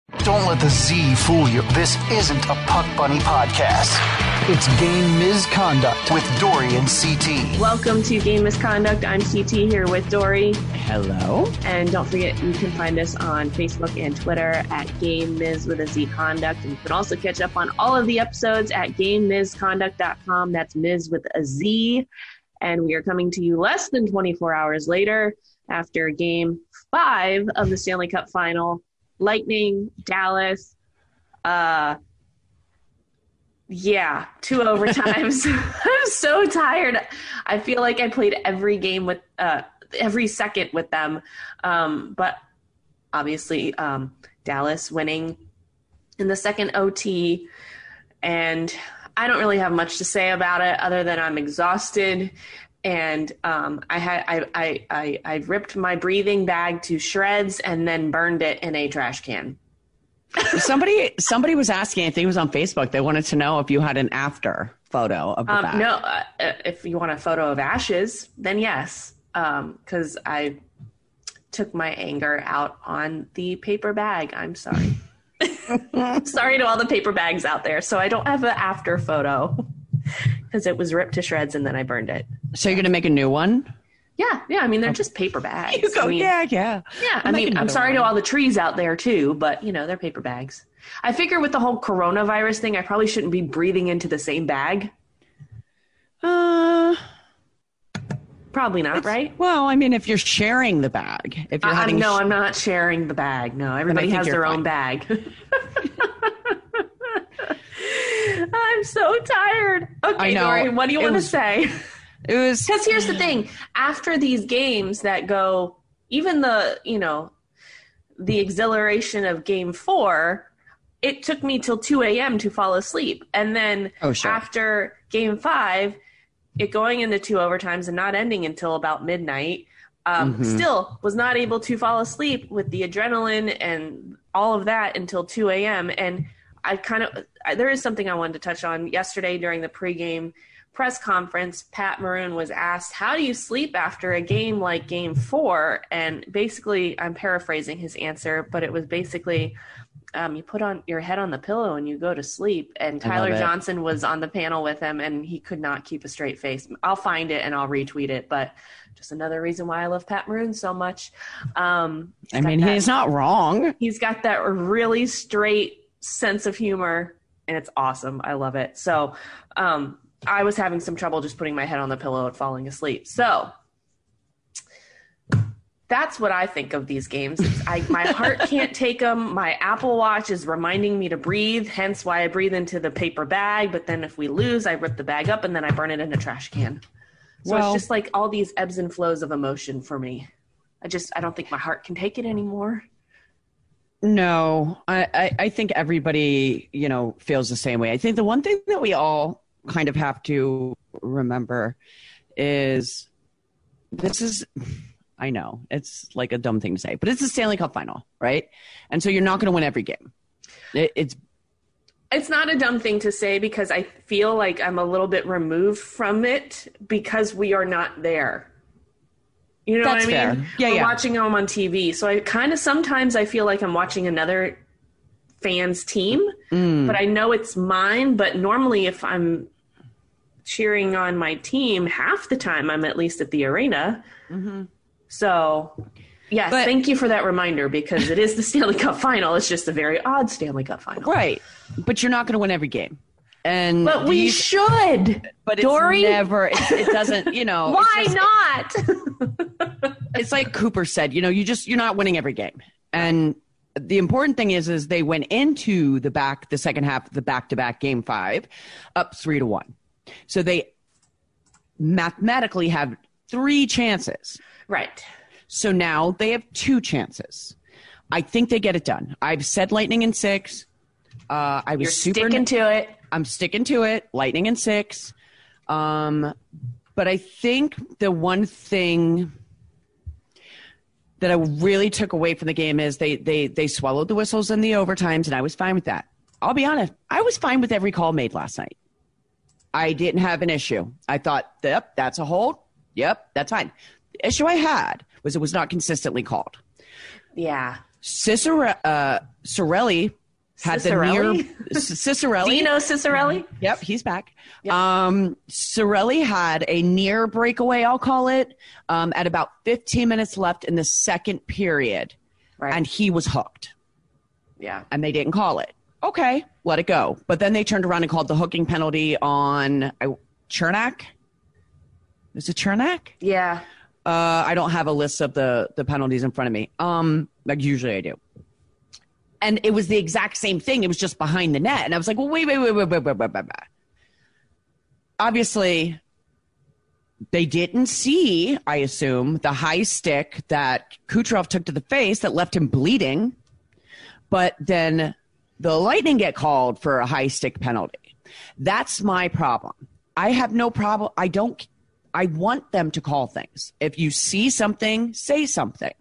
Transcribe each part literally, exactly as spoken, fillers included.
Don't let the Z fool you. This isn't a Puck Bunny podcast. It's Game Misconduct with Dory and C T. Welcome to Game Misconduct. I'm C T here with Dory. Hello. And don't forget, you can find us on Facebook and Twitter at Game Mis with a Z Conduct. And you can also catch up on all of the episodes at game misconduct dot com. That's Miz with a Z. And we are coming to you less than twenty-four hours later after game five of the Stanley Cup Final. Lightning, Dallas, uh, yeah, two overtimes. I'm so tired. I feel like I played every game with, uh, every second with them. Um, but obviously, um, Dallas winning in the second O T. And I don't really have much to say about it other than I'm exhausted. And um, I had I, I I I ripped my breathing bag to shreds and then burned it in a trash can. somebody somebody was asking, I think it was on Facebook, they wanted to know if you had an after photo of the um, bag. No, uh, if you want a photo of ashes, then yes, because um, I took my anger out on the paper bag. I'm sorry. Sorry to all the paper bags out there. So I don't have an after photo. Because it was ripped to shreds and then I burned it. So you're going to make a new one? Yeah. Yeah. I mean, they're just paper bags. You go, I mean, yeah, yeah. Yeah. I'll I mean, I'm sorry one. to all the trees out there too, but you know, they're paper bags. I figure with the whole coronavirus thing, I probably shouldn't be breathing into the same bag. Uh, Probably not, right? Well, I mean, if you're sharing the bag. if you're uh, having No, sh- I'm not sharing the bag. No, everybody has their fine. own bag. I'm so tired. Okay, I know. Dory, what do you It want was- to say? It was... Because here's the thing. After these games that go, even the, you know, the exhilaration of game four, it took me till two a.m. to fall asleep. And then Oh, sure. after game five, it going into two overtimes and not ending until about midnight, um, Mm-hmm. still was not able to fall asleep with the adrenaline and all of that until two a.m. And I kind of, there is something I wanted to touch on. Yesterday during the pregame press conference, Pat Maroon was asked, how do you sleep after a game like game four? And basically, I'm paraphrasing his answer, but it was basically, um, you put on your head on the pillow and you go to sleep. And Tyler Johnson was on the panel with him and he could not keep a straight face. I'll find it and I'll retweet it, but just another reason why I love Pat Maroon so much. Um, I mean, that, he's not wrong. He's got that really straight sense of humor and it's awesome. I love it. So um, I was having some trouble just putting my head on the pillow and falling asleep. So that's what I think of these games. I, my heart can't take them. My Apple Watch is reminding me to breathe, hence why I breathe into the paper bag. But then if we lose, I rip the bag up and then I burn it in a trash can. So Well, it's just like all these ebbs and flows of emotion for me. I just, I don't think my heart can take it anymore. No, I, I, I think everybody, you know, feels the same way. I think the one thing that we all kind of have to remember is this is, I know, it's like a dumb thing to say, but it's the Stanley Cup Final, right? And so you're not going to win every game. It, it's It's not a dumb thing to say because I feel like I'm a little bit removed from it because we are not there. You know That's what I mean? fair. Yeah, We're yeah. watching them on T V. So I kind of sometimes I feel like I'm watching another fan's team, Mm. but I know it's mine. But normally if I'm cheering on my team, half the time I'm at least at the arena. Mm-hmm. So yes, But- thank you for that reminder because it is the Stanley Cup Final. It's just a very odd Stanley Cup Final. right, but you're not going to win every game. And But we these- should. But it's Dory? never. It, it doesn't. You know. Why it's just- not? It's like Cooper said. You know, you just you're not winning every game. And the important thing is, is they went into the back, the second half of the back-to-back game five, up three to one. So they mathematically have three chances. Right. So now they have two chances. I think they get it done. I've said Lightning in six. Uh, I was You're super sticking to it. I'm sticking to it. Lightning in six. Um, but I think the one thing that I really took away from the game is they they they swallowed the whistles in the overtimes, and I was fine with that. I'll be honest. I was fine with every call made last night. I didn't have an issue. I thought, yep, that's a hold. Yep, that's fine. The issue I had was it was not consistently called. Yeah. Cicere- uh, Cirelli had Cicerelli? the near Cicerelli. Dino Cicerelli? Yep, he's back. Yep. Um, Cirelli had a near breakaway, I'll call it, um, at about fifteen minutes left in the second period, Right. and he was hooked, Yeah. and they didn't call it. Okay, let it go. But then they turned around and called the hooking penalty on uh, Chernak. Is it Chernak? Yeah. Uh, I don't have a list of the, the penalties in front of me. Um, like usually I do. And it was the exact same thing. It was just behind the net. And I was like, well, wait, wait, wait, wait, wait, wait, wait, wait. Obviously, they didn't see, I assume, the high stick that Kucherov took to the face that left him bleeding. But then the Lightning get called for a high stick penalty. That's my problem. I have no problem. I don't I want them to call things. If you see something, say something.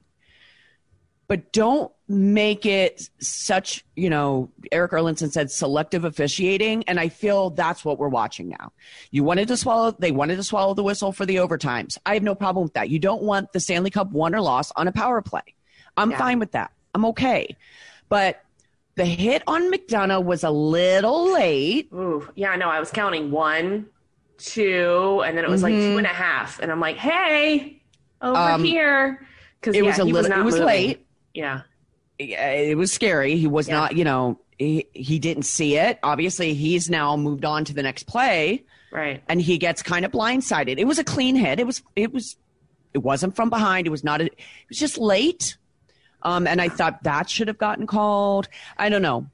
But don't make it such, you know, Eric Erlinson said selective officiating, and I feel that's what we're watching now. You wanted to swallow, they wanted to swallow the whistle for the overtimes. I have no problem with that. You don't want the Stanley Cup won or loss on a power play. I'm Yeah. fine with that. I'm okay. But the hit on McDonough was a little late. Ooh. Yeah, I know. I was counting one, two, and then it was like two and a half. And I'm like, hey, over Um, here. Because It yeah, was a he little, not it was moving. late. Yeah. Yeah, it was scary. He was Yeah. not, you know, he, he didn't see it. Obviously, he's now moved on to the next play, Right. and he gets kind of blindsided. It was a clean hit. It was, it was, it wasn't from behind. It was not, a, it was just late. Um, and I thought that should have gotten called. I don't know.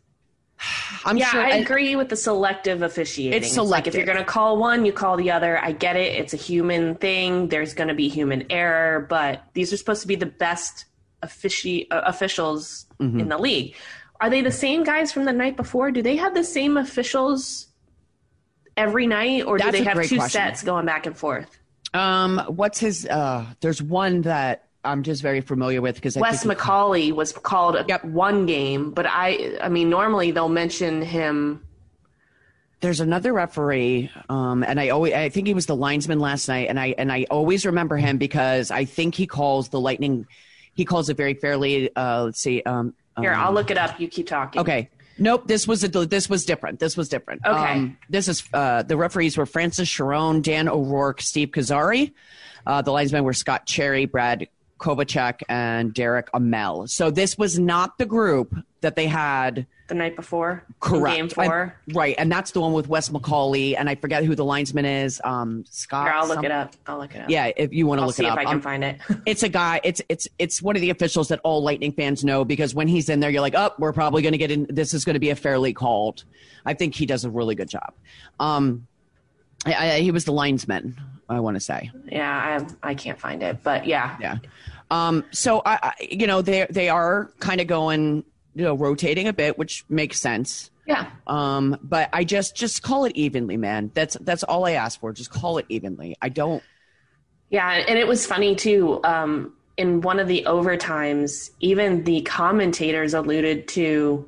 I'm Yeah, sure. I agree with the selective officiating. It's like if selective. you're going to call one, you call the other. I get it. It's a human thing. There's going to be human error, but these are supposed to be the best offici- uh, officials Mm-hmm. in the league. Are they the same guys from the night before? Do they have the same officials every night, or That's do they a have great two question. sets going back and forth? Um, what's his? Uh, there's one that I'm just very familiar with because I Wes think McCauley was called a- Yep. one game, but I, I mean, normally they'll mention him. there's another referee, um, and I always I think he was the linesman last night, and I and I always remember him because I think he calls the Lightning, he calls it very fairly. Uh, let's see. Um, Here, um, I'll look it up. You keep talking. Okay. Nope. This was a, this was different. This was different. Okay. Um, this is uh, the referees were Francis Sharon, Dan O'Rourke, Steve Kazari. Uh, the linesmen were Scott Cherry, Brad Kovacek, and Derek Amell. So this was not the group that they had. The night before? Correct. Game four? I- right. And that's the one with Wes McCauley. And I forget who the linesman is. Um, Scott. Here, I'll look some- it up. I'll look it up. Yeah. If you want to I'll look see it if up. I can Um, find it. it's a guy. It's it's it's one of the officials that all Lightning fans know because when he's in there, you're like, oh, we're probably going to get in. This is going to be a fairly called. I think he does a really good job. Um, I, I, he was the linesman, I want to say. Yeah, I I can't find it, but yeah. Yeah. Um, so I, I, you know, they they are kind of going, you know, rotating a bit, which makes sense. Yeah. Um, but I just just call it evenly, man. That's that's all I ask for. Just call it evenly. I don't. Yeah, and it was funny too. Um, in one of the overtimes, even the commentators alluded to,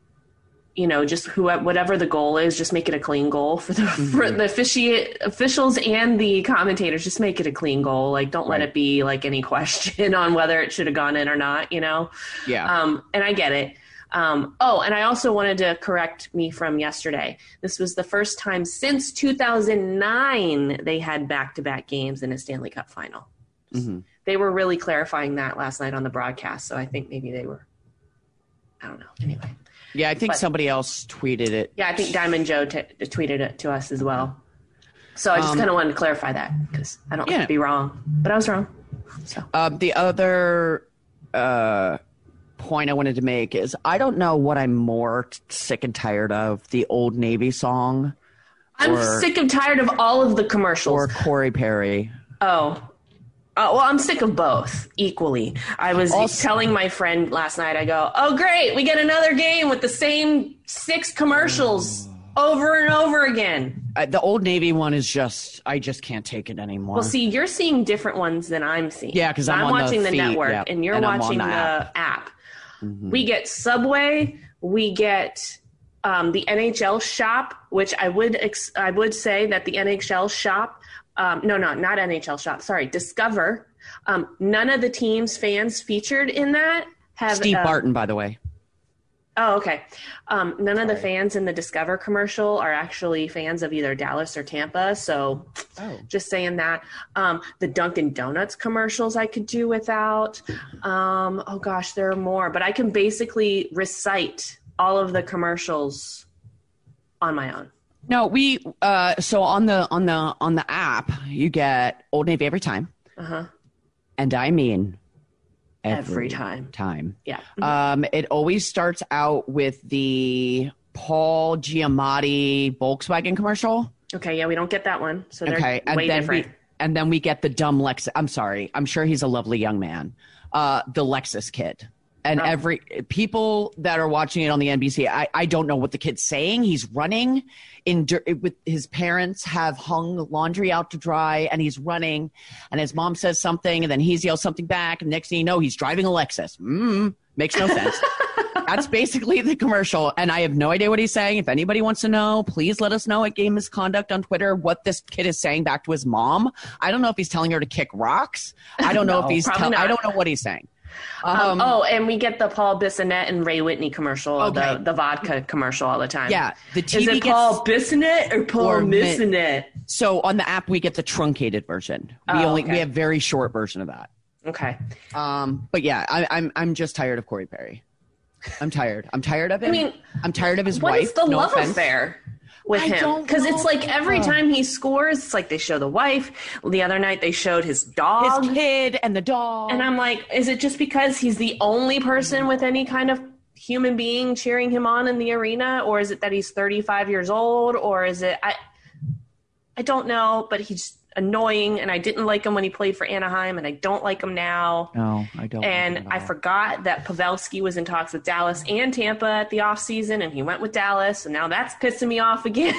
you know, just who whatever the goal is, just make it a clean goal for the Mm-hmm. for the officiate officials and the commentators. Just make it a clean goal. Like, don't let Right. it be like any question on whether it should have gone in or not. You know. Yeah. Um, and I get it. Um, oh, and I also wanted to correct me from yesterday. This was the first time since two thousand nine they had back-to-back games in a Stanley Cup final. Mhm. They were really clarifying that last night on the broadcast, so I think maybe they were, I don't know. Anyway. Yeah, I think But- somebody else tweeted it. Yeah, I think Diamond Joe t- tweeted it to us as well. So I just Um, kind of wanted to clarify that because I don't yeah. want to be wrong, but I was wrong. So Um, the other uh, point I wanted to make is I don't know what I'm more t- sick and tired of, the Old Navy song I'm or- sick and tired of all of the commercials. or Corey Perry. Oh. Uh, well, I'm sick of both equally. I was Also- telling my friend last night, I go, oh, great, we get another game with the same six commercials over and over again. Uh, the Old Navy one is just, I just can't take it anymore. Well, see, you're seeing different ones than I'm seeing. Yeah, 'cause I'm on the watching the, feed, network yeah, and you're and I'm on watching the the, app. app. Mhm. We get Subway, we get um, the N H L shop, which I would ex- I would say that the N H L shop, um, no, no, not N H L shop, sorry, Discover. Um, none of the team's fans featured in that Have, Steve uh, Barton, by the way. Oh, okay. Um, none of the fans in the Discover commercial are actually fans of either Dallas or Tampa. So Oh. just saying that. Um, the Dunkin' Donuts commercials I could do without. Um, oh, gosh, there are more. But I can basically recite all of the commercials on my own. No, we uh so on the on the on the app you get Old Navy every time. Uh-huh. And I mean every, Every time. Time. Yeah. Um it always starts out with the Paul Giamatti Volkswagen commercial. Okay, yeah, we don't get that one. So they're Okay. And way then different. we and then we get the dumb Lex I'm sorry. I'm sure he's a lovely young man. Uh the Lexus kid. And Oh. every people that are watching it on the N B C, I, I don't know what the kid's saying. He's running in with his parents have hung laundry out to dry, and he's running. And his mom says something, and then he yells something back. And next thing you know, he's driving a Lexus. Mm, makes no sense. That's basically the commercial, and I have no idea what he's saying. If anybody wants to know, please let us know at Game Misconduct on Twitter what this kid is saying back to his mom. I don't know if he's telling her to kick rocks. I don't know No, if he's. probably Tell- not. I don't know what he's saying. Um, oh, and we get the Paul Bissonnette and Ray Whitney commercial, Okay. the, the vodka commercial all the time. Yeah, the T Is V it gets- Paul Bissonnette or Paul Or Mi- Missonnette? So on the app, we get the truncated version. We Oh, only okay. we have very short version of that. Okay. Um, but yeah, I, I'm I'm just tired of Corey Perry. I'm tired. I'm tired of him. I mean, I'm tired of his What wife. is the no love offense. affair with I him? don't Because it's know. like every time he scores, it's like they show the wife. The other night they showed his dog. His kid and the dog. And I'm like, is it just because he's the only person with any kind of human being cheering him on in the arena? Or is it that he's thirty-five years old? Or is it, I, I don't know, but he's annoying. And I didn't like him when he played for Anaheim, and I don't like him now. no, I don't. And I forgot that Pavelski was in talks with Dallas and Tampa at the offseason, and he went with Dallas, and now that's pissing me off again.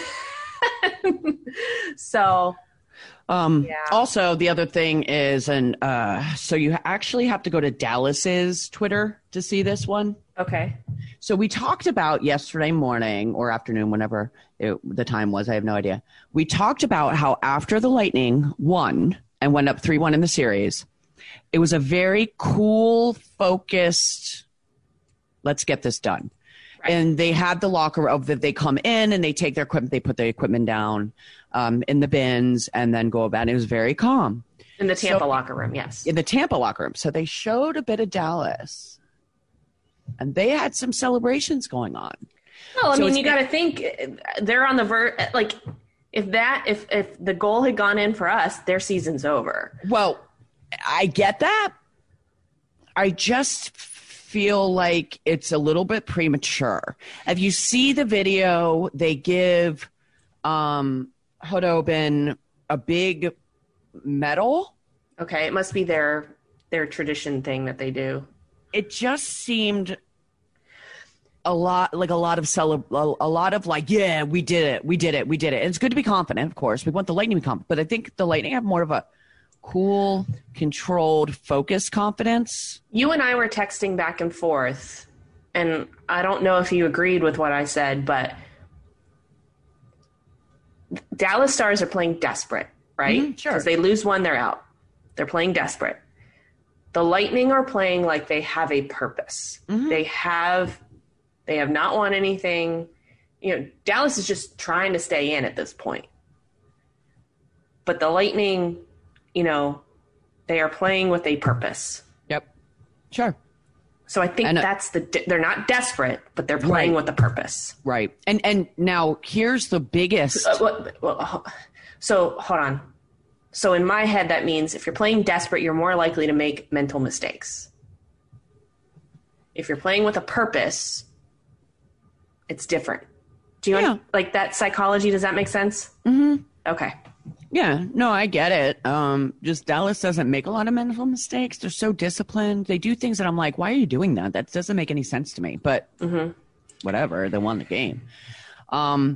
So, Um, Yeah. Also, the other thing is, and uh, so you actually have to go to Dallas's Twitter to see this one. okay. So we talked about yesterday morning or afternoon, whenever it, the time was, I have no idea. We talked about how after the Lightning won and went up three one in the series, it was a very cool, focused, let's get this done. Right. And they had the locker of that they come in and they take their equipment, they put the equipment down um, in the bins and then go about it. It was very calm In the Tampa So- locker room, yes. in the Tampa locker room. So they showed a bit of Dallas. And they had some celebrations going on. Well, I So mean, it's- you got to think uh, they're on the ver. Like, if that, if if the goal had gone in for us, their season's over. Well, I get that. I just feel like it's a little bit premature. If you see the video, they give um, Khudobin a big medal. Okay, it must be their their tradition thing that they do. It just seemed a lot like a lot of cele- a lot of like, yeah, we did it, we did it, we did it. And it's good to be confident, of course. We want the Lightning to be confident, but I think the Lightning have more of a cool, controlled, focused confidence. You and I were texting back and forth, and I don't know if you agreed with what I said, but Dallas Stars are playing desperate, right? Mhm, sure. Because they lose one, they're out. They're playing desperate. The Lightning are playing like they have a purpose. They have they have not won anything. You know, Dallas is just trying to stay in at this point. But the Lightning, you know, they are playing with a purpose. Yep. Sure. So I think And, uh, that's the they're not desperate, but they're playing Right. with a purpose. Right. And and now here's the biggest Uh, what- well, so hold on. So in my head, that means if you're playing desperate, you're more likely to make mental mistakes. If you're playing with a purpose, it's different. Do you Yeah. un- like that psychology? Does that make sense? Mm-hmm. Okay. Yeah, no, I get it. Um, just Dallas doesn't make a lot of mental mistakes. They're so disciplined. They do things that I'm like, why are you doing that? That doesn't make any sense to me. But whatever, they won the game. Um,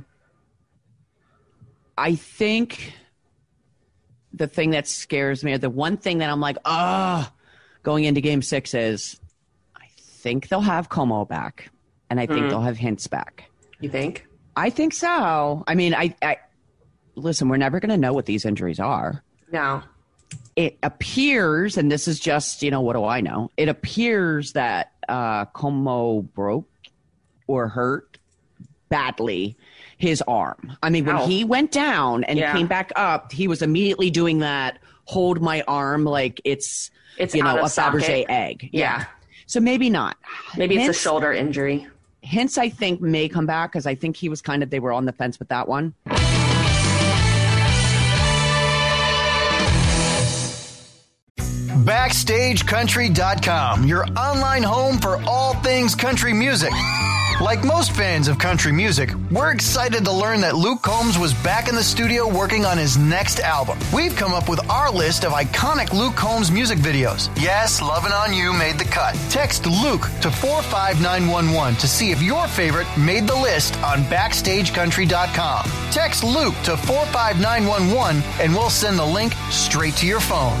I think the thing that scares me, or the one thing that I'm like, ah, going into Game Six is, I think they'll have Como back, and I think they'll have Hintz back. You think? I think so. I mean, I, I listen. We're never going to know what these injuries are. No. it appears, and this is just, you know, what do I know? It appears that uh, Como broke or hurt badly his arm. I mean, when Ow. he went down and Yeah. came back up, he was immediately doing that, hold my arm like it's, It's you know, out a of socket. Fabergé egg. Yeah. So maybe not. Maybe it's Hence- a shoulder injury. Hence, I think may come back because I think he was kind of, they were on the fence with that one. Backstage Country dot com, your online home for all things country music. Like most fans of country music, we're excited to learn that Luke Combs was back in the studio working on his next album. We've come up with our list of iconic Luke Combs music videos. Yes, Lovin' On You made the cut. Text Luke to four five nine one one to see if your favorite made the list on Backstage Country dot com. Text Luke to four five nine one one and we'll send the link straight to your phone.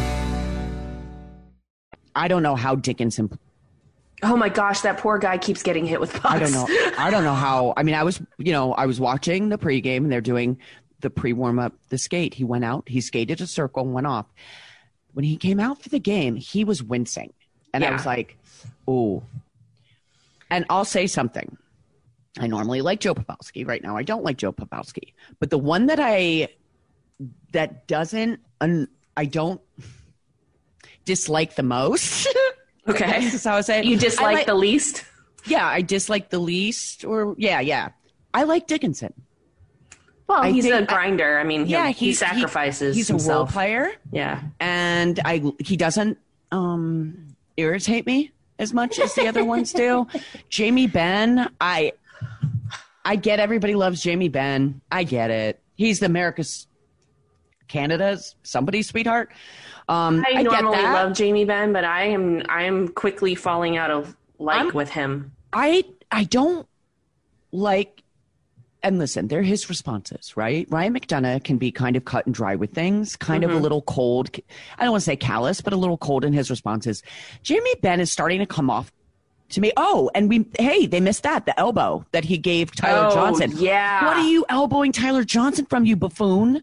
I don't know how Dickinson. Oh my gosh, that poor guy keeps getting hit with pucks. I don't know. I don't know how. I mean, I was, you know, I was watching the pregame and they're doing the pre warm up, the skate. He went out, he skated a circle and went off. When he came out for the game, he was wincing. And I Yeah. was like, oh. And I'll say something. I normally like Joe Pavelski. Right now, I don't like Joe Pavelski. But the one that I, that doesn't, un, I don't dislike the most. Okay. That's how I say it. You dislike I like, the least? Yeah, I dislike the least. Or, yeah, yeah. I like Dickinson. Well, I he's a think- grinder. I mean, he, Yeah, he he's, sacrifices he- he's himself. a role player. Yeah. And I he doesn't um, irritate me as much as the other ones do. Jamie Benn, I I get everybody loves Jamie Benn. I get it. He's the America's Canada's somebody's sweetheart. Um, I, I get normally that. love Jamie Benn, but I am I am quickly falling out of like I'm- with him. I I don't like. And listen, they're his responses, right? Ryan McDonough can be kind of cut and dry with things, kind Mm-hmm. of a little cold. I don't want to say callous, but a little cold in his responses. Jamie Benn is starting to come off to me. Oh, and we, hey, they missed that, the elbow that he gave Tyler Oh, Johnson. yeah. What are you elbowing Tyler Johnson from, you buffoon?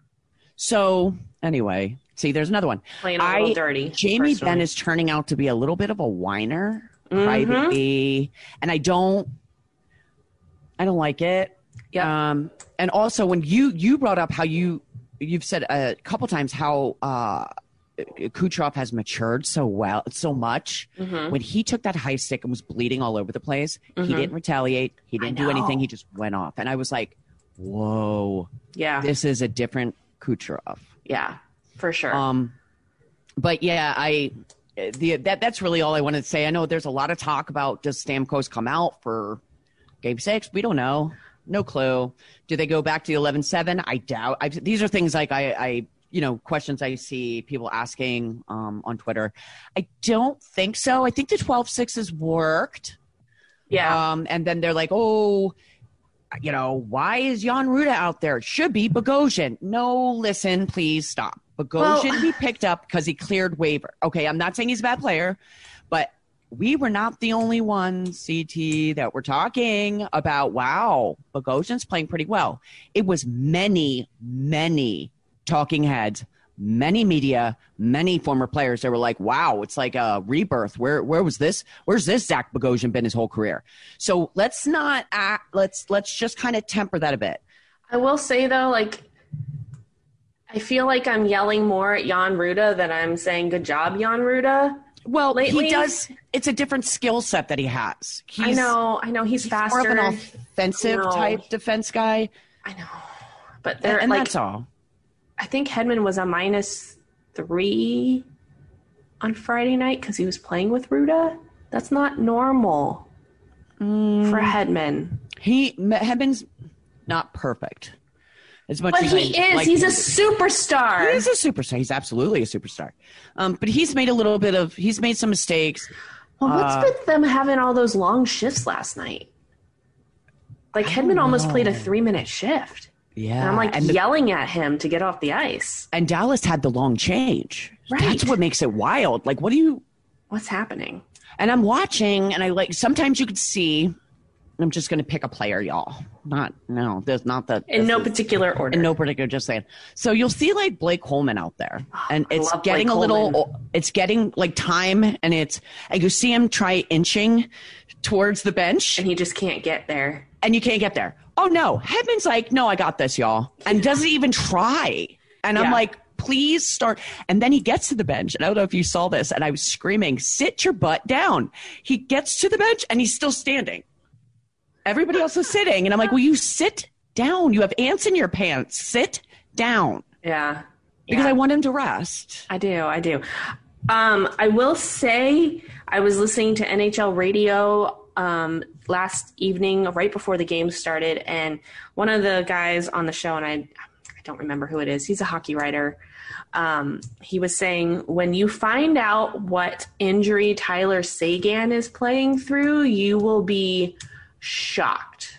So, anyway, see, there's another one. Playing a little dirty, Jamie personally. Benn is turning out to be a little bit of a whiner, Mm-hmm. privately, and I don't, I don't like it. Yep. Um, and also when you, you brought up how you, you've said a couple times how, uh, Kucherov has matured so well, so much. Mm-hmm. When he took that high stick and was bleeding all over the place, he didn't retaliate. He didn't do anything. He just went off. And I was like, whoa, Yeah. this is a different Kucherov. Yeah, for sure. Um, but yeah, I, the, that, that's really all I wanted to say. I know there's a lot of talk about does Stamkos come out for game six? We don't know. No clue. Do they go back to the eleven seven? I doubt. I, these are things like I, I, you know, questions I see people asking um, on Twitter. I don't think so. I think the twelve six has worked. yeah. Um, and then they're like, oh, you know, why is Jan Ruda out there? It should be Bogosian. No, listen, please stop. Bogosian Well- he picked up because he cleared waiver. Okay, I'm not saying he's a bad player, but we were not the only ones, C T, that were talking about, wow, Bogosian's playing pretty well. It was many, many talking heads, many media, many former players that were like, wow, it's like a rebirth. Where where was this? Where's this Zach Bogosian been his whole career? So let's not act, let's let's just kind of temper that a bit. I will say though, like, I feel like I'm yelling more at Jan Ruda than I'm saying good job, Jan Ruda. Well, Lately- he does. It's a different skill set that he has. He's, I know, I know he's, he's faster. more of an offensive No. type defense guy, I know, but and, they're and like, that's all. I think Hedman was a minus three on Friday night because he was playing with Ruda. That's not normal Mm. for Hedman. He Hedman's not perfect. As much But as he I is. like He's a him. superstar. He is a superstar. He's absolutely a superstar. Um, but he's made a little bit of. He's made some mistakes. Well, what's Uh, with them having all those long shifts last night? Like Hedman almost played a three-minute shift. Yeah, And I'm like and the- yelling at him to get off the ice. and Dallas had the long change. Right. That's what makes it wild. Like, what do you? What's happening? And I'm watching, and I like. Sometimes you could see I'm just going to pick a player, y'all. Not, no, there's not the. In no particular order. In no particular, just saying. So you'll see like Blake Coleman out there, and I it's love getting Blake a little, Coleman. it's getting like time, and it's, and you see him try inching towards the bench, And he just can't get there. and you can't get there. Oh no, Hedman's like, no, I got this, y'all, and doesn't even try. And I'm Yeah. like, please start. And then he gets to the bench, and I don't know if you saw this, and I was screaming, sit your butt down. He gets to the bench, and he's still standing. Everybody else is sitting, and I'm like, will you sit down? You have ants in your pants. Sit down. Yeah. Because Yeah. I want him to rest. I do. I do. Um, I will say I was listening to N H L radio um, last evening, right before the game started, and one of the guys on the show, and I, I don't remember who it is. He's a hockey writer. Um, he was saying, when you find out what injury Tyler Seguin is playing through, you will be shocked.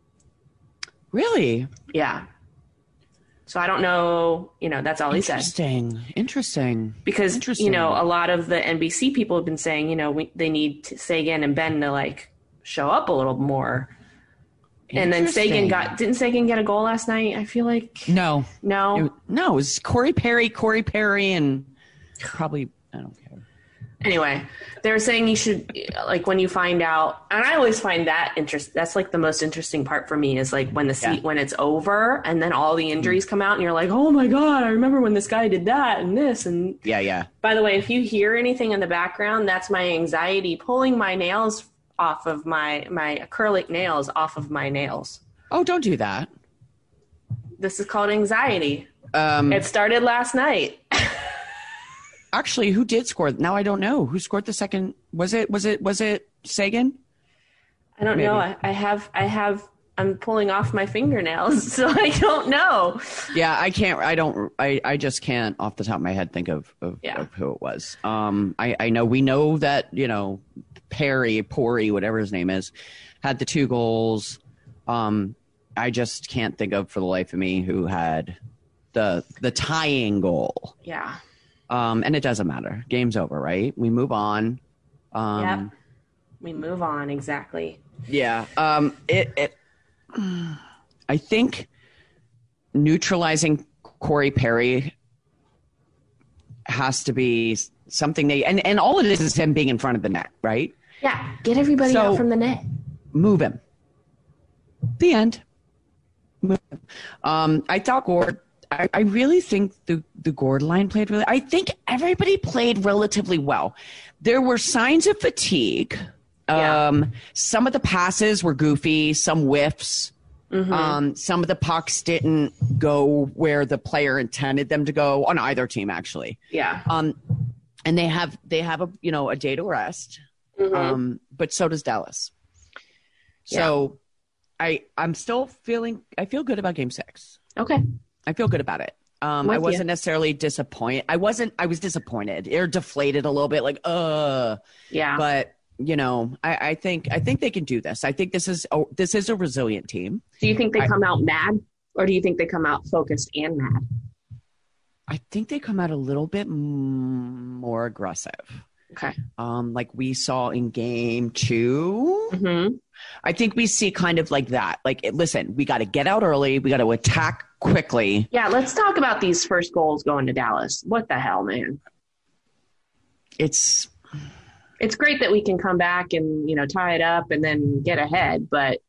Really? Yeah. So I don't know, you know, that's all he said. Interesting. Interesting. Because, Interesting. you know, a lot of the N B C people have been saying, you know, we, they need to, Seguin and Ben to, like, show up a little more. And then Seguin Interesting. got, didn't Seguin get a goal last night? I feel like. No. No. It- no, it was Corey Perry, Corey Perry, and probably, I don't care. Anyway, they were saying you should, like, when you find out, and I always find that interest. That's like the most interesting part for me is like when the Yeah. seat when it's over and then all the injuries come out and you're like, oh my god, I remember when this guy did that and this and. Yeah, yeah. By the way, if you hear anything in the background, that's my anxiety pulling my nails off of my my acrylic nails off of my nails. Oh, don't do that. This is called anxiety. Um, It started last night. actually, who did score? Now I don't know who scored the second. Was it? Was it? Was it Seguin? I don't Maybe. know. I, I have I have I'm pulling off my fingernails, so I don't know. Yeah, I can't. I don't. I, I just can't off the top of my head think of of, Yeah. of who it was. Um, I I know we know that you know Perry, Pori, whatever his name is, had the two goals. Um, I just can't think of for the life of me who had the the tying goal. Yeah. Um, and it doesn't matter. Game's over, right? We move on. Um, Yep. We move on, exactly. Yeah. Um, it, it, I think neutralizing Corey Perry has to be something they, and, and all it is is him being in front of the net, right? Yeah. Get everybody So- out from the net. Move him. The end. Move him. Um, I thought Gord, I, I really think the, the Gord line played really, I think everybody played relatively well. There were signs of fatigue. Yeah. Um, some of the passes were goofy, some whiffs. Mm-hmm. Um, some of the pucks didn't go where the player intended them to go on either team, actually. Yeah. Um, and they have they have a you know a day to rest. Mhm. Um, but so does Dallas. So I I'm still feeling I feel good about Game Six. Okay. I feel good about it. Um, With I you. wasn't necessarily disappointed. I wasn't. I was disappointed or deflated a little bit, like uh. Yeah. But you know, I, I think I think they can do this. I think this is a, this is a resilient team. do you think they I- come out mad, or do you think they come out focused and mad? I think they come out a little bit mm, more aggressive, Okay. um, like we saw in Game Two. Mm-hmm. I think we see kind of like that. Like, listen, we got to get out early. We got to attack quickly. Yeah. Let's talk about these first goals going to Dallas. What the hell, man? It's It's great that we can come back and, you know, tie it up and then get ahead, but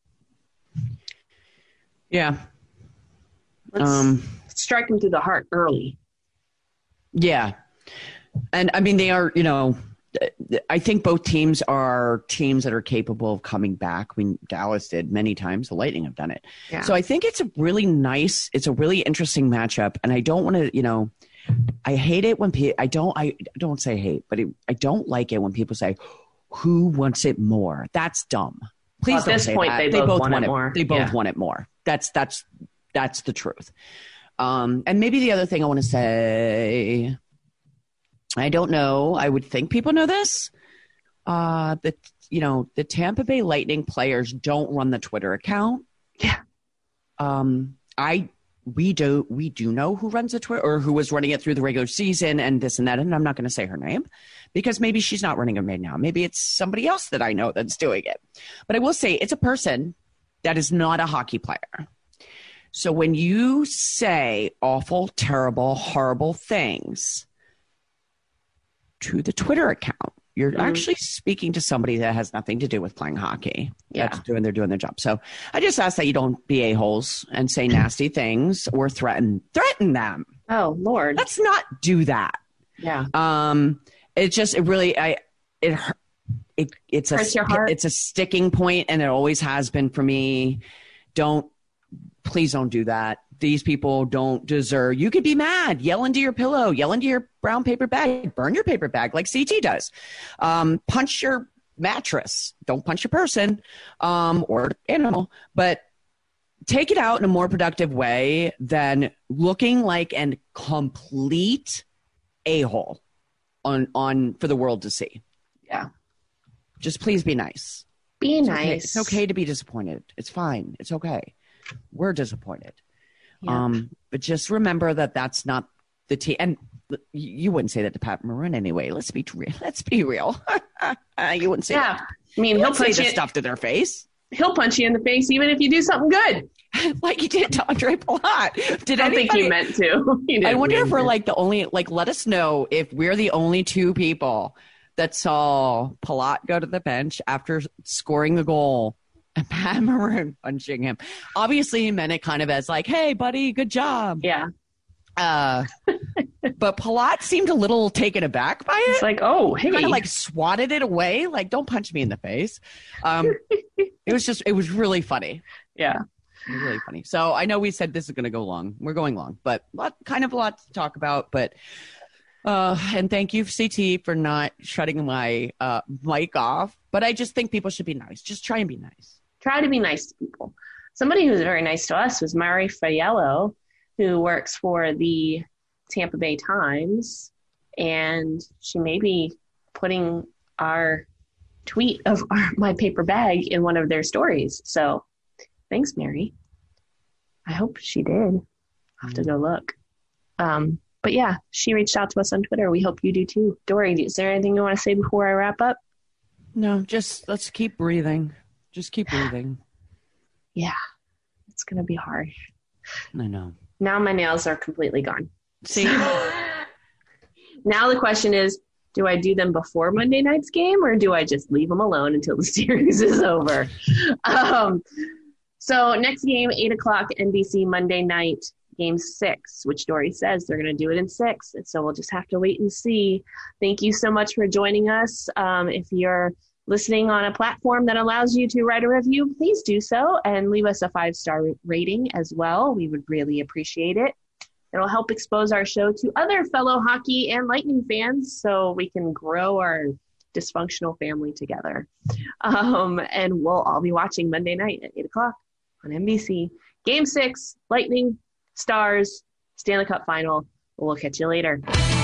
yeah, let's um, strike them through the heart early. yeah, and I mean they are. You know, I think both teams are teams that are capable of coming back. I mean, Dallas did many times. The Lightning have done it. Yeah. So I think it's a really nice. It's a really interesting matchup, and I don't want to. You know. I hate it when people, I don't, I don't say hate, but it, I don't like it when people say, who wants it more? That's dumb. Please Well, at don't this say point, that. they both want it it more. They both Yeah. want it more. That's, that's, that's the truth. Um, and maybe the other thing I want to say, I don't know. I would think people know this. Uh, that, you know, the Tampa Bay Lightning players don't run the Twitter account. Yeah. Um, I, we do we do know who runs the Twitter or who was running it through the regular season and this and that. And I'm not going to say her name because maybe she's not running it right now. Maybe it's somebody else that I know that's doing it. But I will say it's a person that is not a hockey player. So when you say awful, terrible, horrible things to the Twitter account, you're mm-hmm. actually speaking to somebody that has nothing to do with playing hockey. Yeah. That's doing, they're doing their job. So I just ask that you don't be a-holes and say nasty things or threaten, threaten them. Oh, Lord. Let's not do that. Yeah. Um, it just, it really, I, it, it, it's Hurts a, your heart. it's a sticking point and it always has been for me. Don't, please don't do that. These people don't deserve. You could be mad, yell into your pillow, yell into your brown paper bag, burn your paper bag like C T does. Um, punch your mattress. Don't punch your person um, or animal, but take it out in a more productive way than looking like an complete a-hole on on for the world to see. Yeah. Just please be nice. Be it's nice. Okay. It's okay to be disappointed. It's fine. It's okay. We're disappointed. Yeah. Um, but just remember that that's not the team. And you wouldn't say that to Pat Maroon anyway. Let's be real. Let's be real. You wouldn't say yeah. that. I mean, you he'll punch say you the stuff to their face. He'll punch you in the face even if you do something good. Like he did to Andre Palat. Did I don't anybody, think he meant to. He I wonder mean if we're to. like the only, like, let us know if we're the only two people that saw Palat go to the bench after scoring the goal and Pat Maroon punching him. Obviously, he meant it kind of as like, hey, buddy, good job. Yeah. Uh, but Palat seemed a little taken aback by it. It's like, oh, hey. Kind of like swatted it away. Like, don't punch me in the face. Um, it was just, it was really funny. Yeah. It was really funny. So I know we said this is going to go long. We're going long, but lot, kind of a lot to talk about. But uh, and thank you, C T, for not shutting my uh, mic off. But I just think people should be nice. Just try and be nice. Try to be nice to people. Somebody who was very nice to us was Mari Fayello, who works for the Tampa Bay Times, and she may be putting our tweet of our, my paper bag in one of their stories. So thanks, Mary. I hope she did. I'll have to go look. Um, but yeah, she reached out to us on Twitter. We hope you do too. Dory, is there anything you want to say before I wrap up? No, just let's keep breathing. Just keep breathing. Yeah, it's going to be hard. I know. Now my nails are completely gone. See? Now the question is, do I do them before Monday night's game or do I just leave them alone until the series is over? Um, so next game, eight o'clock, N B C Monday night, game six, which Dory says they're going to do it in six. And so we'll just have to wait and see. Thank you so much for joining us. Um, if you're listening on a platform that allows you to write a review, please do so and leave us a five-star rating as well. We would really appreciate it. It'll help expose our show to other fellow hockey and Lightning fans so we can grow our dysfunctional family together. Um, and we'll all be watching Monday night at eight o'clock on N B C. Game six, Lightning, Stars, Stanley Cup Final. We'll catch you later.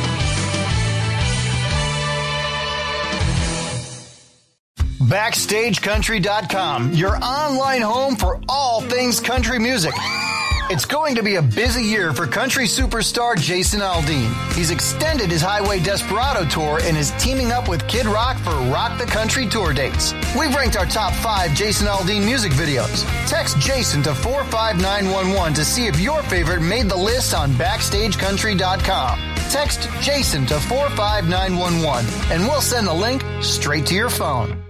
Backstage Country dot com, your online home for all things country music. It's going to be a busy year for country superstar Jason Aldean. He's extended his Highway Desperado tour and is teaming up with Kid Rock for Rock the Country tour dates. We've ranked our top five Jason Aldean music videos. Text Jason to four five nine one one to see if your favorite made the list on Backstage Country dot com. Text Jason to four five nine one one and we'll send the link straight to your phone.